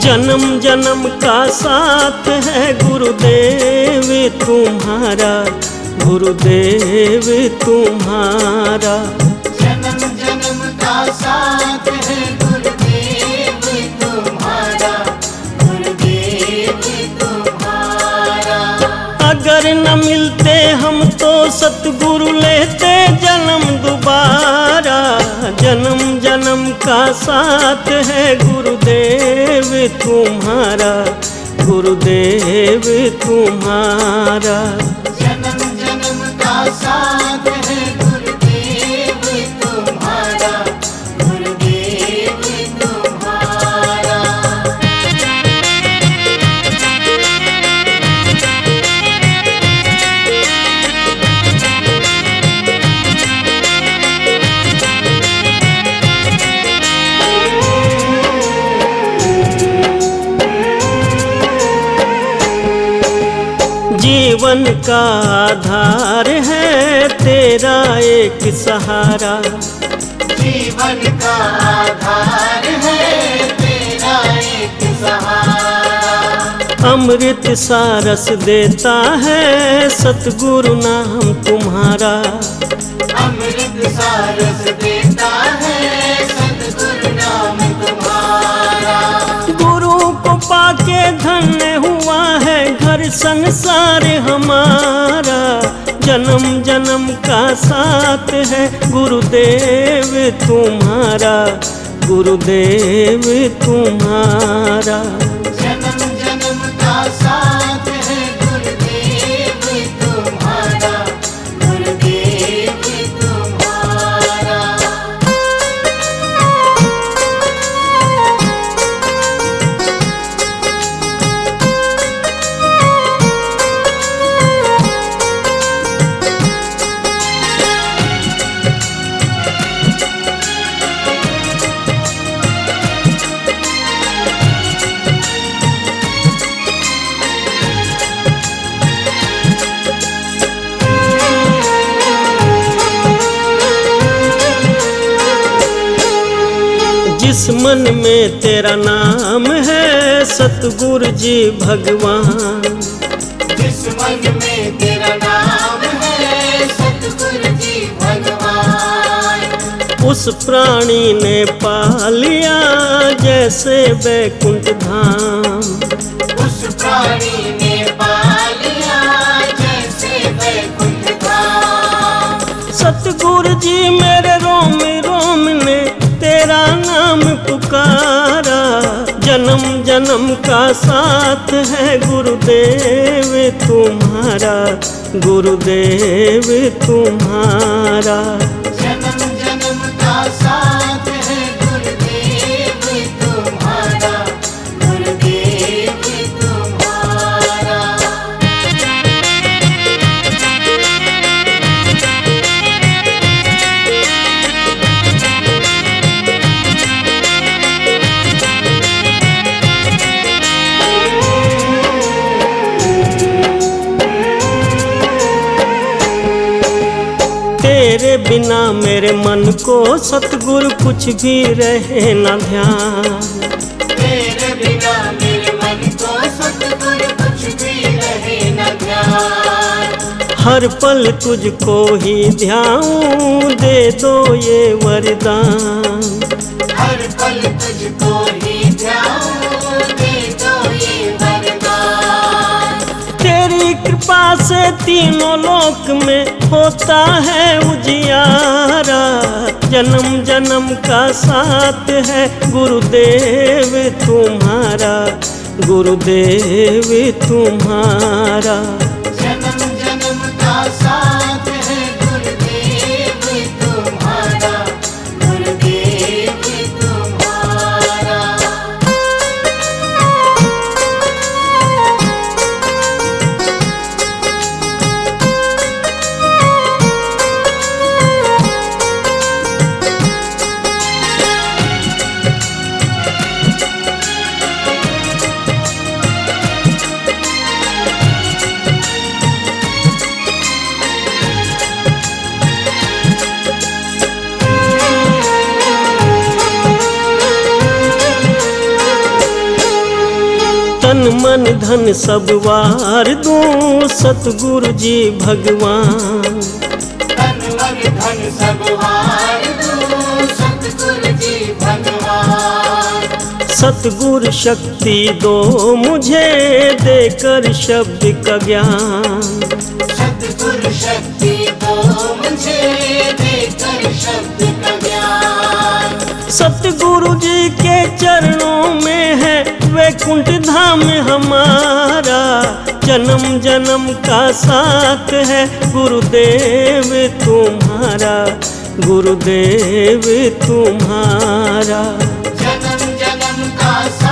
जन्म जन्म का साथ है गुरुदेव तुम्हारा, गुरुदेव तुम्हारा। जन्म जन्म का साथ है गुरुदेव तुम्हारा, गुरुदेव तुम्हारा। अगर न मिलते हम तो सतगुरु लेते जन्म दोबारा। जन्म जन्म का साथ है गुरुदेव तुम्हारा, गुरुदेव तुम्हारा। जन्म जन्म का साथ है गुरुदेव तुम्हारा, गुरुदेव तुम्हारा। जीवन का आधार है तेरा एक सहारा। जीवन का आधार है तेरा एक सहारा। अमृत सा रस देता है सतगुरु नाम तुम्हारा। अमृत सा रस देता है सतगुरु नाम तुम्हारा। गुरु को पाके धन्य हुआ है घर संसार हमारा। जन्म जन्म का साथ है गुरुदेव तुम्हारा, गुरुदेव तुम्हारा। जन्म जन्म का साथ है गुरुदेव तुम्हारा, गुरुदेव तुम्हारा। जिस मन में तेरा नाम है सतगुरु जी भगवान। जिस मन में तेरा नाम है सतगुरु जी भगवान। उस प्राणी ने पा लिया जैसे बैकुंठ धाम। उस प्राणी ने पा लिया जैसे बैकुंठ धाम। सतगुरु जी मेरे रोम रोम ने तेरा नाम पुकारा। जन्म जन्म का साथ है गुरुदेव तुम्हारा, गुरुदेव तुम्हारा। जन्म जन्म का साथ है गुरुदेव तुम्हारा, गुरुदेव तुम्हारा। तेरे बिना मेरे मन को सतगुरु कुछ भी रहे न ध्यान। तेरे बिना मेरे मन को सतगुरु कुछ भी रहे न ध्यान। हर पल तुझको ही ध्याऊं दे दो ये वरदान। हर पल तुझको ही ध्याऊं दे दो ये वरदान। तेरी कृपा से तीनों लोक में होता है उजियारा। जन्म जन्म का साथ है गुरुदेव तुम्हारा, गुरुदेव तुम्हारा। जन्म जन्म का साथ है गुरुदेव तुम्हारा, गुरुदेव तुम्हारा। तन मन धन सब वार दूं सतगुरु जी भगवान। तन मन धन सब वार दूं सतगुरु जी भगवान। सतगुरु शक्ति दो मुझे देकर शब्द का ज्ञान। सतगुरु शक्ति दो मुझे देकर शब्द का ज्ञान। सतगुरु जी के चरणों में है वैकुंठ धाम हमारा। जन्म जन्म का साथ है गुरुदेव तुम्हारा, गुरुदेव तुम्हारा। जन्म जन्म का